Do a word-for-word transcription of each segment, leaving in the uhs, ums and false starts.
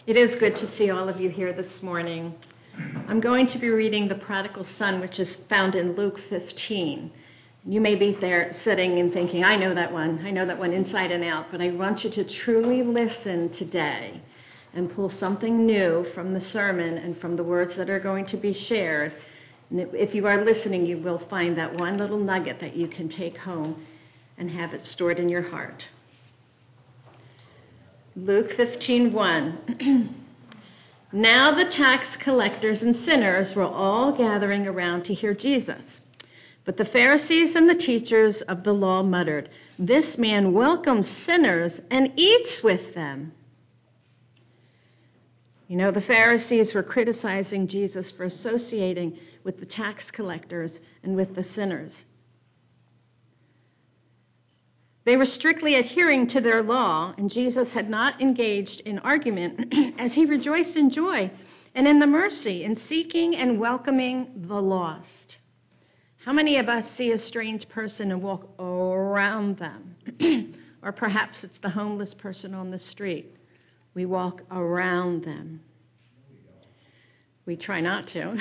It is good to see all of you here this morning. I'm going to be reading The Prodigal Son, which is found in Luke fifteen. You may be there sitting and thinking, I know that one. I know that one inside and out. But I want you to truly listen today and pull something new from the sermon and from the words that are going to be shared. And if you are listening, you will find that one little nugget that you can take home and have it stored in your heart. Luke fifteen one. Now the tax collectors and sinners were all gathering around to hear Jesus. But the Pharisees and the teachers of the law muttered, "This man welcomes sinners and eats with them." You know, the Pharisees were criticizing Jesus for associating with the tax collectors and with the sinners. They were strictly adhering to their law, and Jesus had not engaged in argument as he rejoiced in joy and in the mercy in seeking and welcoming the lost. How many of us see a strange person and walk around them? Or perhaps it's the homeless person on the street. We walk around them. We try not to.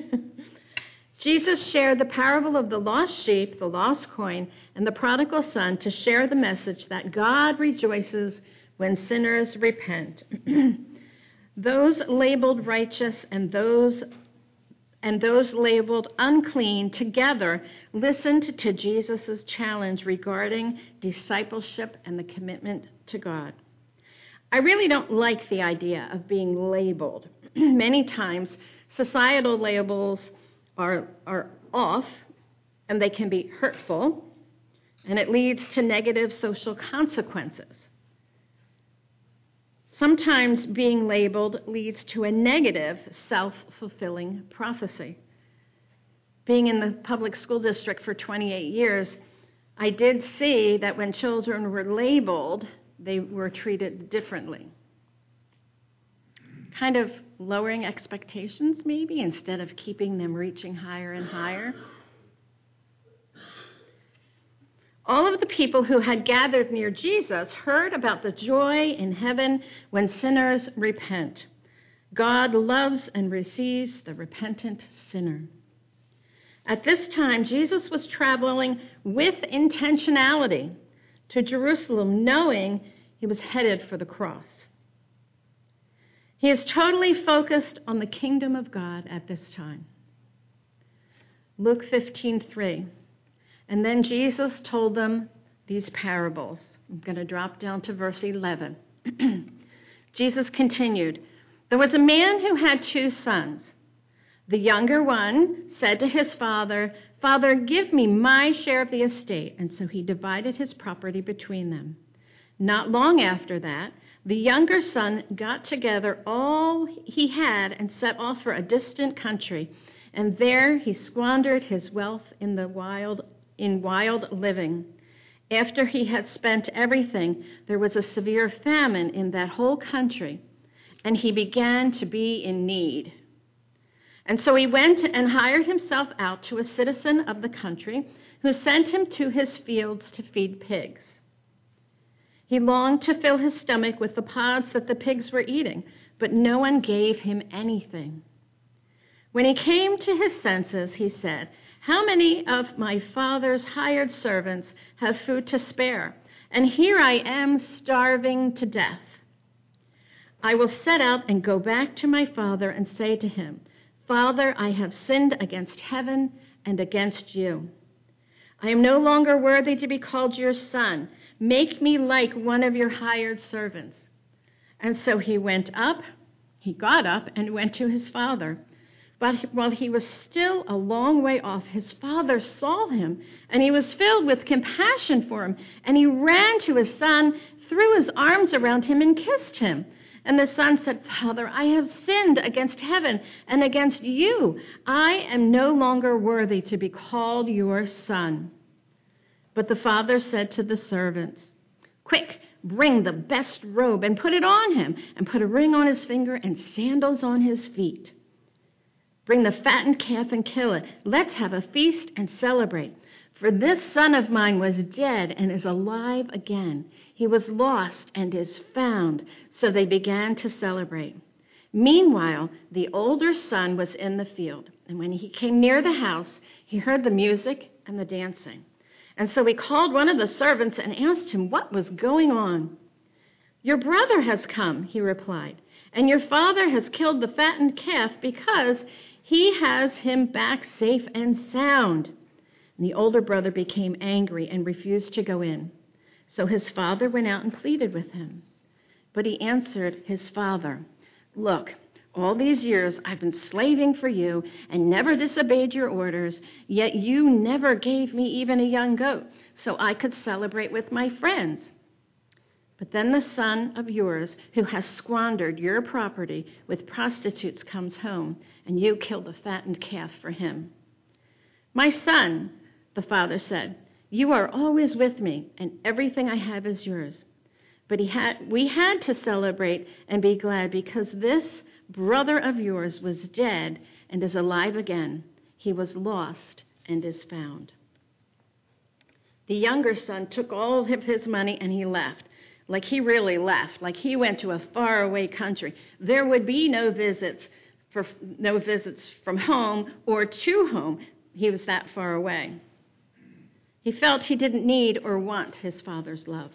Jesus shared the parable of the lost sheep, the lost coin, and the prodigal son to share the message that God rejoices when sinners repent. Those labeled righteous and those and those labeled unclean together listened to Jesus' challenge regarding discipleship and the commitment to God. I really don't like the idea of being labeled. Many times, societal labels are, are off, and they can be hurtful, and it leads to negative social consequences. Sometimes being labeled leads to a negative self-fulfilling prophecy. Being in the public school district for twenty-eight years, I did see that when children were labeled, they were treated differently. Kind of lowering expectations, maybe, instead of keeping them reaching higher and higher. All of the people who had gathered near Jesus heard about the joy in heaven when sinners repent. God loves and receives the repentant sinner. At this time, Jesus was traveling with intentionality to Jerusalem, knowing he was headed for the cross. He is totally focused on the kingdom of God at this time. Luke fifteen three. And then Jesus told them these parables. I'm going to drop down to verse eleven. Jesus continued, "There was a man who had two sons. The younger one said to his father, 'Father, give me my share of the estate.' And so he divided his property between them. Not long after that, the younger son got together all he had and set off for a distant country, and there he squandered his wealth in the wild in wild living. After he had spent everything, there was a severe famine in that whole country, and he began to be in need. And so he went and hired himself out to a citizen of the country, who sent him to his fields to feed pigs. He longed to fill his stomach with the pods that the pigs were eating, but no one gave him anything. When he came to his senses, he said, 'How many of my father's hired servants have food to spare? And here I am starving to death. I will set out and go back to my father and say to him, Father, I have sinned against heaven and against you. I am no longer worthy to be called your son. Make me like one of your hired servants.' And so he went up, he got up and went to his father. But while he was still a long way off, his father saw him, and he was filled with compassion for him. And he ran to his son, threw his arms around him, and kissed him. And the son said, 'Father, I have sinned against heaven and against you. I am no longer worthy to be called your son.' But the father said to the servants, 'Quick, bring the best robe and put it on him, and put a ring on his finger and sandals on his feet. Bring the fattened calf and kill it. Let's have a feast and celebrate. For this son of mine was dead and is alive again. He was lost and is found." So they began to celebrate. Meanwhile, the older son was in the field, and when he came near the house, he heard the music and the dancing. And so he called one of the servants and asked him what was going on. "Your brother has come," he replied, "and your father has killed the fattened calf because he has him back safe and sound." And the older brother became angry and refused to go in. So his father went out and pleaded with him. But he answered his father, "Look, all these years I've been slaving for you and never disobeyed your orders, yet you never gave me even a young goat so I could celebrate with my friends. But then the son of yours who has squandered your property with prostitutes comes home, and you kill the fattened calf for him." "My son," the father said, "you are always with me, and everything I have is yours. But he had, we had to celebrate and be glad because this brother of yours was dead and is alive again. He was lost and is found." The younger son took all of his money and he left. Like he really left. Like he went to a faraway country. There would be no visits, for, no visits from home or to home. He was that far away. He felt he didn't need or want his father's love.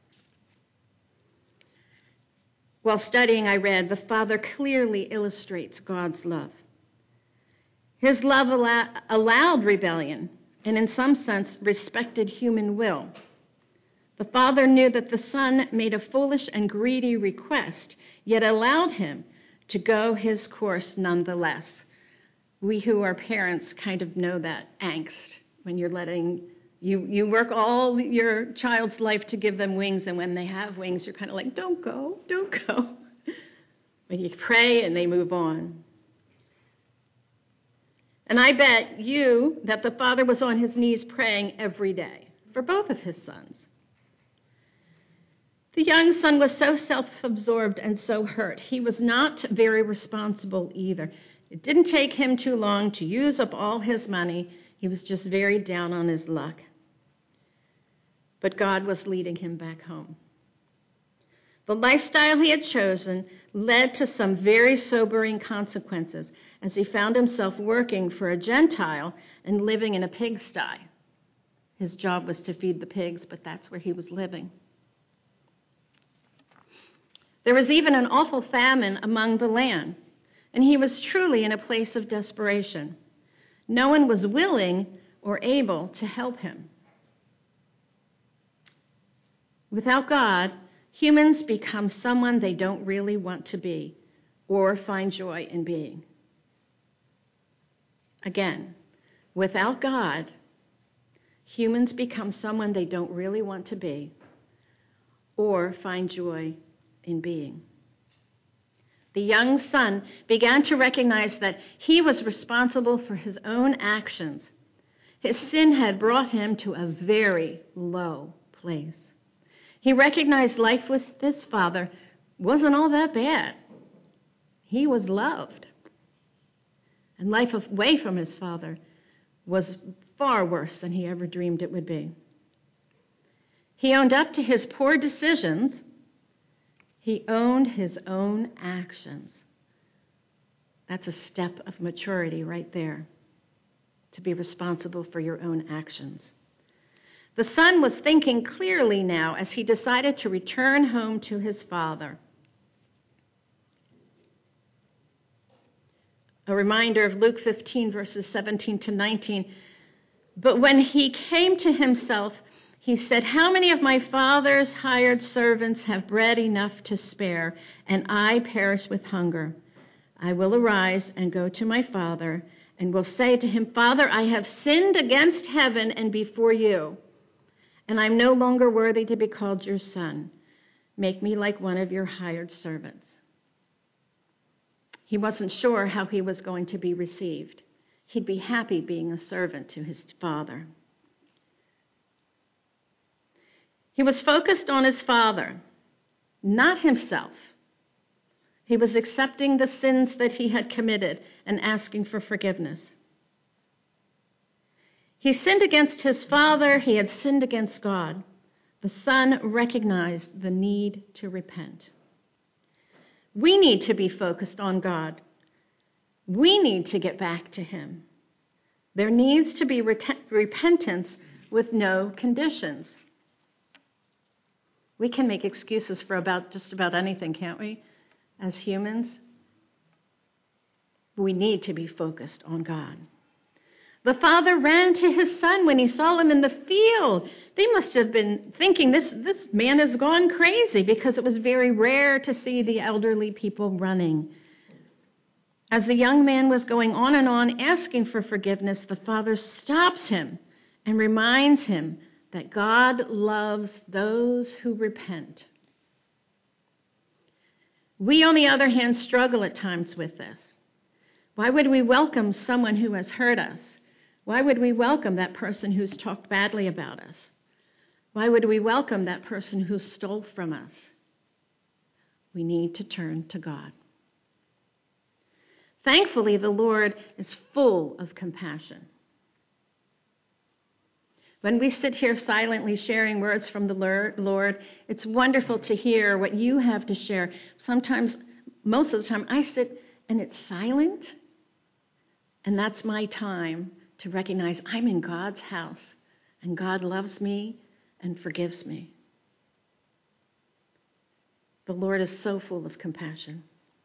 While studying, I read, the Father clearly illustrates God's love. His love allow, allowed rebellion and, in some sense, respected human will. The Father knew that the Son made a foolish and greedy request, yet allowed him to go his course nonetheless. We who are parents kind of know that angst when you're letting You you work all your child's life to give them wings, and when they have wings, you're kind of like, don't go, don't go. But you pray and they move on. And I bet you that the father was on his knees praying every day for both of his sons. The young son was so self-absorbed and so hurt. He was not very responsible either. It didn't take him too long to use up all his money. He was just very down on his luck. But God was leading him back home. The lifestyle he had chosen led to some very sobering consequences as he found himself working for a Gentile and living in a pigsty. His job was to feed the pigs, but that's where he was living. There was even an awful famine among the land, and he was truly in a place of desperation. No one was willing or able to help him. Without God, humans become someone they don't really want to be or find joy in being. Again, without God, humans become someone they don't really want to be or find joy in being. The young son began to recognize that he was responsible for his own actions. His sin had brought him to a very low place. He recognized life with this father wasn't all that bad. He was loved. And life away from his father was far worse than he ever dreamed it would be. He owned up to his poor decisions. He owned his own actions. That's a step of maturity right there, to be responsible for your own actions. The son was thinking clearly now as he decided to return home to his father. A reminder of Luke fifteen, verses seventeen to nineteen. But when he came to himself, he said, "How many of my father's hired servants have bread enough to spare, and I perish with hunger? I will arise and go to my father, and will say to him, 'Father, I have sinned against heaven and before you, and I'm no longer worthy to be called your son. Make me like one of your hired servants.'" He wasn't sure how he was going to be received. He'd be happy being a servant to his father. He was focused on his father, not himself. He was accepting the sins that he had committed and asking for forgiveness. He sinned against his father. He had sinned against God. The son recognized the need to repent. We need to be focused on God. We need to get back to him. There needs to be ret- repentance with no conditions. We can make excuses for about just about anything, can't we, as humans? We need to be focused on God. The father ran to his son when he saw him in the field. They must have been thinking, this, this man has gone crazy, because it was very rare to see the elderly people running. As the young man was going on and on asking for forgiveness, the father stops him and reminds him that God loves those who repent. We, on the other hand, struggle at times with this. Why would we welcome someone who has hurt us? Why would we welcome that person who's talked badly about us? Why would we welcome that person who stole from us? We need to turn to God. Thankfully, the Lord is full of compassion. When we sit here silently sharing words from the Lord, it's wonderful to hear what you have to share. Sometimes, most of the time, I sit and it's silent, and that's my time to recognize I'm in God's house, and God loves me and forgives me. The Lord is so full of compassion.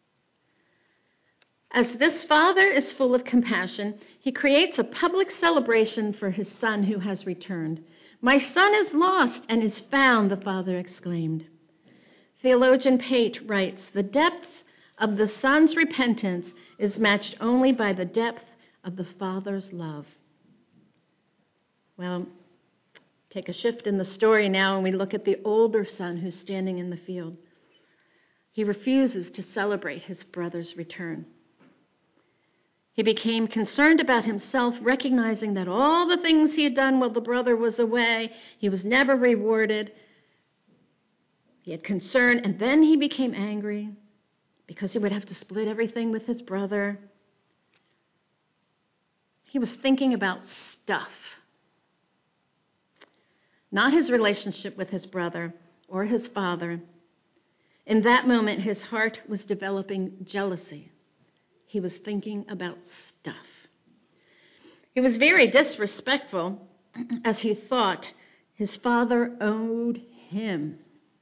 As this father is full of compassion, he creates a public celebration for his son who has returned. My son is lost and is found, the father exclaimed. Theologian Pate writes, the depth of the son's repentance is matched only by the depth of the father's love. Well, take a shift in the story now, and we look at the older son who's standing in the field. He refuses to celebrate his brother's return. He became concerned about himself, recognizing that all the things he had done while the brother was away, he was never rewarded. He had concern, and then he became angry because he would have to split everything with his brother. He was thinking about stuff, not his relationship with his brother or his father. In that moment, his heart was developing jealousy. He was thinking about stuff. He was very disrespectful as he thought his father owed him.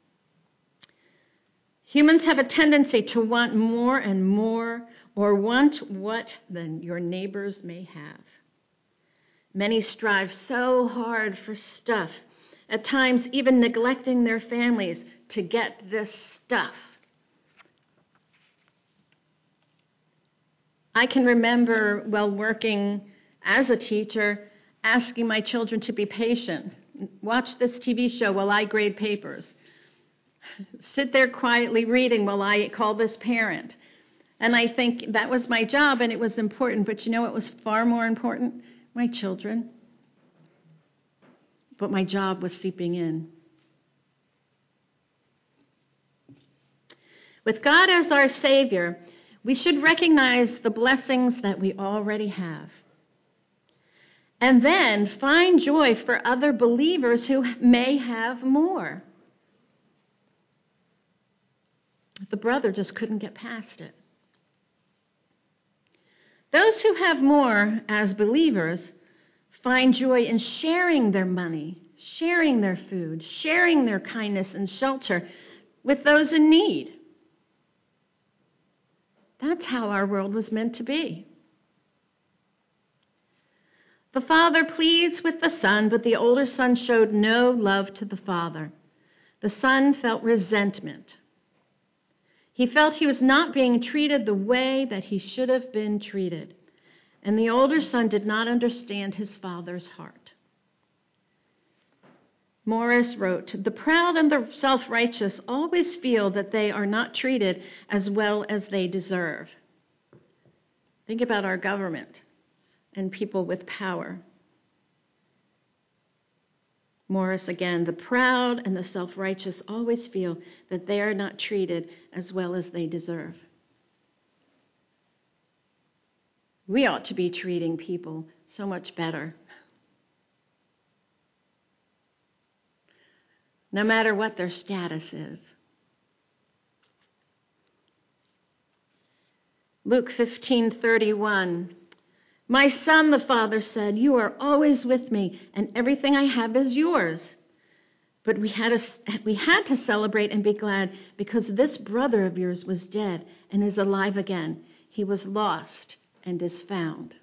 Humans have a tendency to want more and more, or want what than your neighbors may have. Many strive so hard for stuff, at times even neglecting their families to get this stuff. I can remember, while working as a teacher, asking my children to be patient. Watch this T V show while I grade papers. Sit there quietly reading while I call this parent. And I think that was my job, and it was important. But you know what was far more important? My children. But my job was seeping in. With God as our Savior, we should recognize the blessings that we already have. And then find joy for other believers who may have more. The brother just couldn't get past it. Those who have more as believers find joy in sharing their money, sharing their food, sharing their kindness and shelter with those in need. That's how our world was meant to be. The father pleads with the son, but the older son showed no love to the father. The son felt resentment. He felt he was not being treated the way that he should have been treated. And the older son did not understand his father's heart. Morris wrote, "The proud and the self-righteous always feel that they are not treated as well as they deserve." Think about our government and people with power. Morris again, "The proud and the self-righteous always feel that they are not treated as well as they deserve." We ought to be treating people so much better. no matter what their status is. Luke fifteen thirty-one. My son, the father said, you are always with me, and everything I have is yours. But we had, to, we had to celebrate and be glad because this brother of yours was dead and is alive again. He was lost and is found.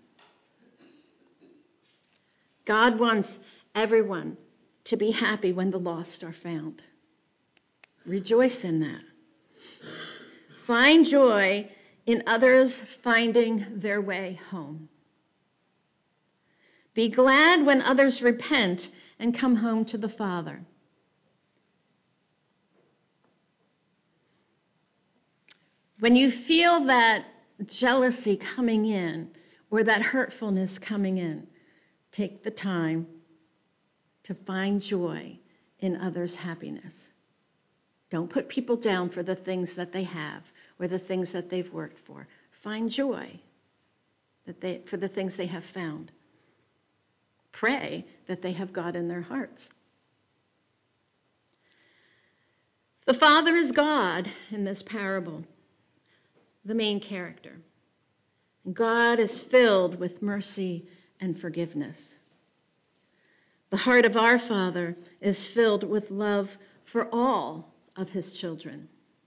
God wants everyone to be happy when the lost are found. Rejoice in that. Find joy in others finding their way home. Be glad when others repent and come home to the Father. When you feel that jealousy coming in or that hurtfulness coming in, take the time to find joy in others' happiness. Don't put people down for the things that they have or the things that they've worked for. Find joy that they, for the things they have found. Pray that they have God in their hearts. The Father is God in this parable, the main character. God is filled with mercy and forgiveness. The heart of our Father is filled with love for all of his children.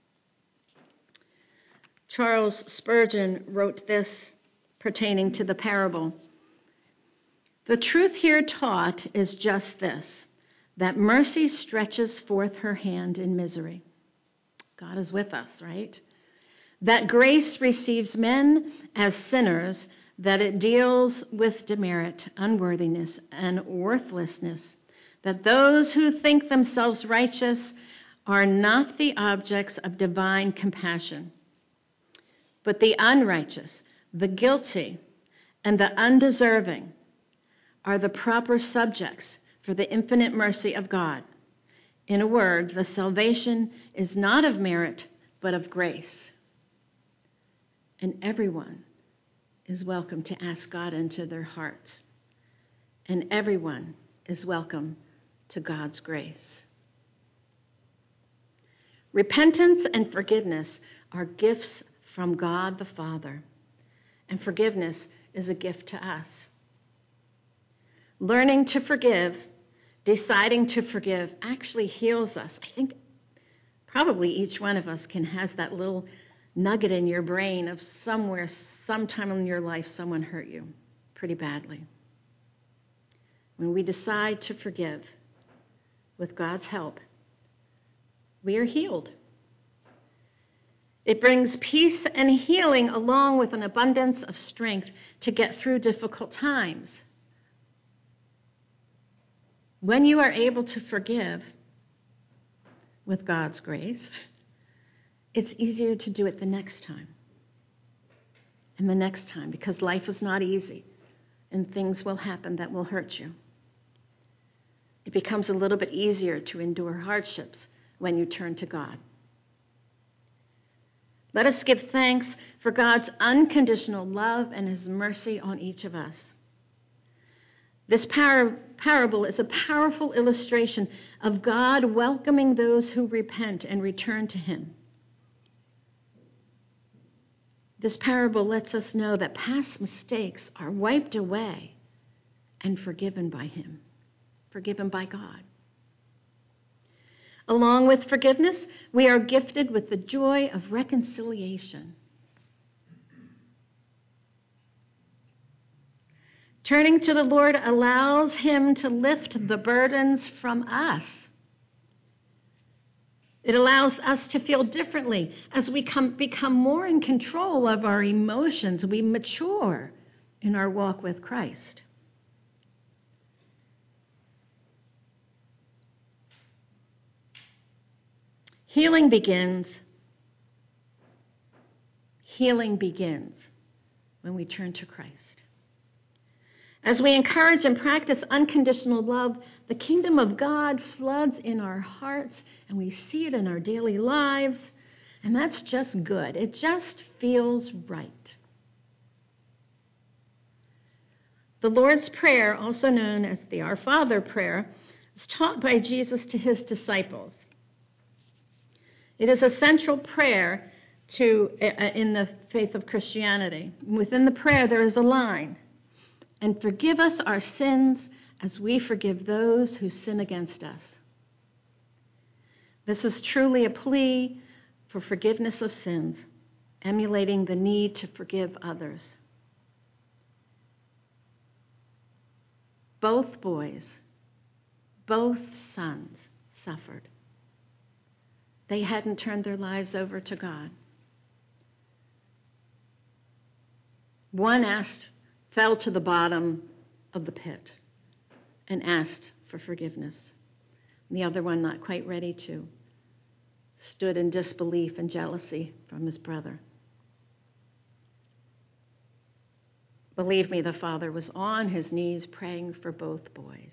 Charles Spurgeon wrote this pertaining to the parable. The truth here taught is just this, that mercy stretches forth her hand in misery. God is with us, right? That grace receives men as sinners, that it deals with demerit, unworthiness, and worthlessness, that those who think themselves righteous are not the objects of divine compassion, but the unrighteous, the guilty, and the undeserving are the proper subjects for the infinite mercy of God. In a word, the salvation is not of merit, but of grace. And everyone is welcome to ask God into their hearts. And everyone is welcome to God's grace. Repentance and forgiveness are gifts from God the Father, and forgiveness is a gift to us. Learning to forgive, deciding to forgive, actually heals us. I think probably each one of us can has that little nugget in your brain of somewhere, sometime in your life, someone hurt you pretty badly. When we decide to forgive, with God's help, we are healed. It brings peace and healing along with an abundance of strength to get through difficult times. When you are able to forgive with God's grace, it's easier to do it the next time and the next time, because life is not easy and things will happen that will hurt you. It becomes a little bit easier to endure hardships when you turn to God. Let us give thanks for God's unconditional love and his mercy on each of us. This par- parable is a powerful illustration of God welcoming those who repent and return to him. This parable lets us know that past mistakes are wiped away and forgiven by him, forgiven by God. Along with forgiveness, we are gifted with the joy of reconciliation. Turning to the Lord allows him to lift the burdens from us. It allows us to feel differently as we come, become more in control of our emotions. We mature in our walk with Christ. Healing begins. Healing begins when we turn to Christ. As we encourage and practice unconditional love, the kingdom of God floods in our hearts, and we see it in our daily lives, and that's just good. It just feels right. The Lord's Prayer, also known as the Our Father prayer, It's taught by Jesus to his disciples. It is a central prayer to, uh, in the faith of Christianity. Within the prayer, there is a line, and forgive us our sins as we forgive those who sin against us. This is truly a plea for forgiveness of sins, emulating the need to forgive others. Both boys, both sons suffered. They hadn't turned their lives over to God. One asked, fell to the bottom of the pit and asked for forgiveness. And the other one, not quite ready to, stood in disbelief and jealousy from his brother. Believe me, the father was on his knees praying for both boys.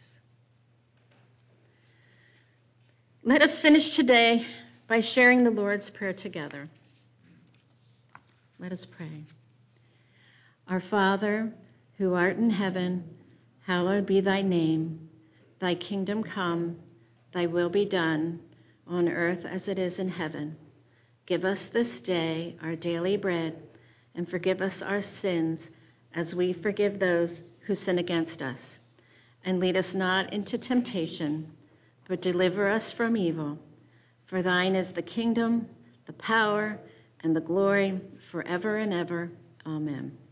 Let us finish today by sharing the Lord's Prayer together. Let us pray. Our Father, who art in heaven, hallowed be thy name. Thy kingdom come, thy will be done, on earth as it is in heaven. Give us this day our daily bread, and forgive us our sins as we forgive those who sin against us. And lead us not into temptation, but deliver us from evil. For thine is the kingdom, the power, and the glory forever and ever. Amen.